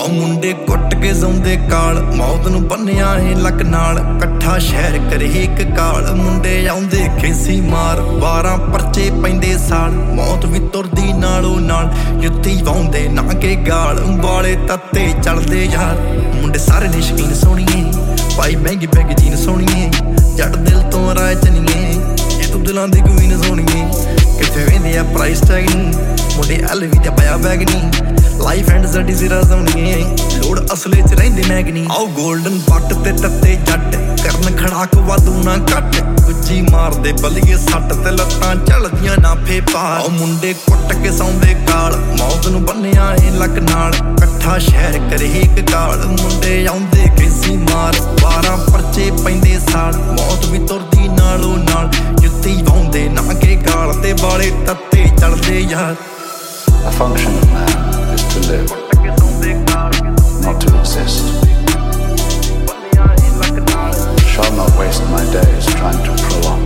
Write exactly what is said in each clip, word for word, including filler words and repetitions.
ਆਓ ਮੁੰਡੇ ਕੁੱਟ ਕੇ ਜ਼ੌਂਦੇ ਕਾਲ ਮੌਤ ਨੂੰ ਬੰਨਿਆ ਏ ਲੱਕ ਨਾਲ ਇਕੱਠਾ ਸ਼ਹਿਰ ਕਰੇ ਇੱਕ ਕਾਲ ਮੁੰਡੇ ਆਉਂਦੇ ਖੇਸੀ ਮਾਰ ਬਾਰਾਂ ਪਰਚੇ ਪੈਂਦੇ ਸਾਲ ਮੌਤ ਵੀ ਤੁਰਦੀ ਨਾਲੋਂ ਨਾਲ ਜੁੱਤੀ ਵਾਉਂਦੇ ਨਾ ਕੇ ਗਾਲ ਵਾਲੇ ਤੱਤੇ ਚਲਦੇ ਯਾਰ ਮੁੰਡੇ ਸਾਰੇ ਨੇ ਸ਼ਕੀਨ ਸੋਹਣੀਏ ਭਾਈ ਮਹਿੰਗੀ ਬੈਗ ਜੀਨ ਸੋਹਣੀਏ ਜੱਟ ਦਿਲ ਤੋਂ ਰਾਏ ਚਨੀਏ ਇਹ ਤੂੰ ਦਿਲਾਂ ਦੀ ਕੁਈਨ ਸੋਹਣੀਏ ਕਿੱਥੇ ਵੇਂਦੇ ਆ ਪ੍ਰਾਈਸ ਟੈਗ ਨੂੰ ਮੁੰਡੇ ਐਲਵੀ ਦਾ ਪਾਇਆ ਬੈਗ ਨਹੀਂ ਲਾਈਫ ਐਂਡ ਸਾਡੀ ਜ਼ਰਾ ਜ਼ੋਨੀਏ ਲੋੜ ਅਸਲੇ ਚ ਰਹਿੰਦੇ ਮੈਗਨੀ ਆਓ ਗੋਲਡਨ ਪੱਟ ਤੇ ਤੱਤੇ ਜੱਟ ਕਰਨ ਖੜਾਕ ਵਾਧੂ ਨਾ ਘੱਟ ਗੁੱਜੀ ਮਾਰਦੇ ਬਲੀਏ ਸੱਟ ਤੇ ਲੱਤਾਂ ਚੱਲਦੀਆਂ ਨਾ ਫੇਪਾ ਆਓ ਮੁੰਡੇ ਕੁੱਟ ਕੇ ਸੌਂਦੇ ਕਾਲ ਮੌਤ ਨੂੰ ਬੰਨਿਆ ਏ ਲੱਕ ਨਾਲ ਇਕੱਠਾ ਸ਼ਹਿਰ ਕਰੇ ਇੱਕ ਕਾਲ ਮੁੰਡੇ ਆਉਂਦੇ ਖੇਸੀ ਮਾਰ ਬਾਰਾਂ ਪਰਚੇ ਪੈਂਦੇ ਸਾਲ ਮੌਤ ਵੀ ਤੁਰਦੀ ਨਾਲੋਂ ਨਾਲ ਜੁੱਤੀ ਵਾਉਂਦੇ ਨਾ ਕੇ ਗਾਲ ਤੇ ਵਾਲੇ ਤੱਤੇ ਚਲਦੇ ਯਾਰ A function of man is to live, not to exist. Shall not waste my days trying to prolong.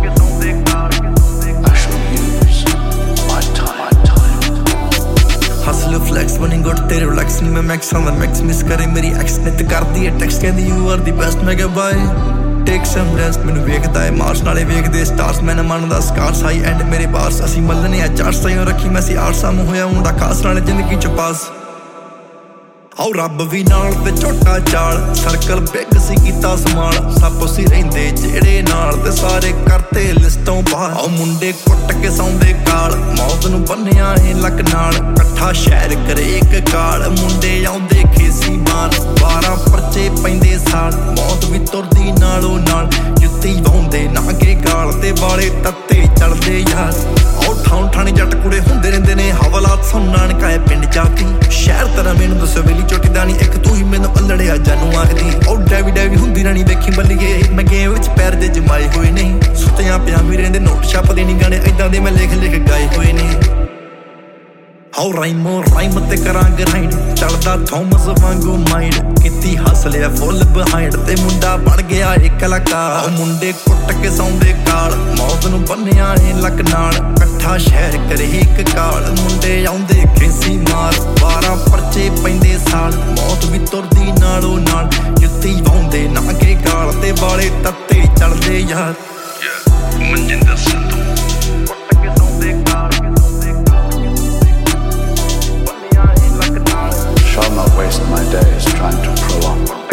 I shall use my time. Hustle flex, running good तेरे relax नहीं मैं max on the max miss करे मेरी ex ने तो कर दी है text कहती you are the best मैं क्या bye. Take some rest ਮੈਨੂੰ ਵੇਖਦਾ ਏ ਮਾਰਚ ਨਾਲੇ ਵੇਖਦੇ ਸਟਾਰਸ ਮੈਂ ਨਾ ਮੰਨਦਾ ਸਕਾਰਸ ਹਾਈ ਐਂਡ ਮੇਰੇ ਬਾਰਸ ਅਸੀਂ ਮੱਲਨੇ ਆ ਚਾਰ ਸਾਈਆਂ ਰੱਖੀ ਮੈਂ ਸੀ ਆਰਸਾ ਨੂੰ ਹੋਇਆ ਮੁੰਡਾ ਖਾਸ ਨਾਲੇ ਜ਼ਿੰਦਗੀ ਚ ਪਾਸ ਆਓ ਰੱਬ ਵੀ ਨਾਲ ਤੇ ਛੋਟਾ ਚਾਲ ਸਰਕਲ ਬਿੱਗ ਸੀ ਕੀਤਾ ਸਮਾਲ ਸਭ ਸੀ ਰਹਿੰਦੇ ਜਿਹੜੇ ਨਾਲ ਤੇ ਸਾਰੇ ਕਰਤੇ ਲਿਸਟੋਂ ਬਾਹਰ ਆਓ ਮੁੰਡੇ ਕੁੱਟ ਕੇ ਸੌਂਦੇ ਕਾਲ ਮੌਤ ਨੂੰ ਬੰਨਿਆ ਏ ਲੱਕ ਨਾਲ ਇਕੱਠਾ ਸ਼ਹਿਰ ਕਰੇ ਇੱਕ ਕਾਲ ਮੁੰਡੇ ਆਉਂਦੇ ਖੇਸੀ ਮਾਰ ਬਾਰਾਂ ਪਰਚੇ ਪੈਂਦੇ ਸਾਲ ਮੌਤ ਵੀ ਤੁਰਦੀ ਨਾਲੋਂ ਨਾਲ ਜੁੱਤੀ ਵਾਉਂਦੇ ਨਾ ਕੇ ਗਾਲ ਤੇ ਵਾਲੇ ਤੱਤੇ ਚਲਦੇ ਯਾਰ ਆਓ ਠਾਉਂ ਠਾਣੇ ਜੱਟ ਕੁੜੇ ਹੁੰਦੇ ਰਹਿੰਦੇ ਨੇ ਹਵਾਲਾਤ ਸੁਣਨ ਕਾਏ ਪਿੰਡ ਜਾਤੀ ਸ਼ਹਿਰ ਤਰ੍ਹਾਂ ਮੈਨੂੰ ਦੱਸੋ ਵੇਲੀ ਚੋਟੀ ਦਾ ਨਹੀਂ ਇੱਕ ਤੂੰ ਹੀ ਮੈਨੂੰ ਅਲੜਿਆ ਜਾਨੂੰ ਆਖਦੀ ਉਹ ਡੈਵੀ ਡੈਵੀ ਹੁੰਦੀ ਰਾਣੀ ਵੇਖੀ ਬੱਲੀਏ ਮੈਂ ਗੇਮ ਵਿੱਚ ਪੈਰ ਦੇ ਜਮਾਏ ਹੋਏ ਨਹੀਂ ਸੁੱਤਿਆਂ ਪਿਆ ਵੀ ਰਹਿੰਦੇ ਨੋਟ ਛਾਪਦੇ ਨਹੀਂ ਗਾਣੇ ਏਦਾਂ ਦੇ ਮੈਂ ਲਿਖ ਲਿਖ ਗਾਏ ਹੋਏ ਨੇ ਹਾਉ ਰਾਈਮੋ ਰਾਈਮ ਤੇ ਕਰਾਂ ਗਰਾਈਂਡ ਚੱਲਦਾ ਥੋਮਸ ਵਾਂਗੂ ਮਾਈਂਡ ਕਿਤੀ ਹੱਸ ਲਿਆ ਫੁੱਲ ਬਿਹਾਈਂਡ ਤੇ ਮੁੰਡਾ ਬਣ ਗਿਆ ਇੱਕ ਕਲਾਕਾਰ ਮੁੰਡੇ ਕੁੱਟ ਕੇ ਸੌਂਦੇ ਕਾਲ ਮੌਤ ਨੂੰ ਬੰਨਿਆ ਏ ਲੱਕ ਨਾਲ ਇਕੱਠਾ ਸ਼ਹਿਰ ਕਰੇ ਇੱਕ ਕਾਲ ਮੁੰਡੇ ਆਉਂਦੇ ਖੇਸੀ ਮਾਰ ਬਾਰਾਂ ਪਰਚੇ ਪੈਂਦੇ ਸਾਲ ਮੌਤ ਵੀ ਤੁਰਦੀ ਨਾਲੋਂ ਨਾਲ ਜੁੱਤੀ ਵਾਉਂਦੇ ਨਾ ਕੇ ਗਾਲ ਤੇ ਵਾਲੇ ਤੱਤੇ ਚਲਦੇ ਯਾਰ ਮਨਜਿੰਦਰ ਸੰਧੂ ਕੁੱਟ ਕੇ ਸੌਂਦੇ ਕਾਲ Shall not waste my days trying to prolong.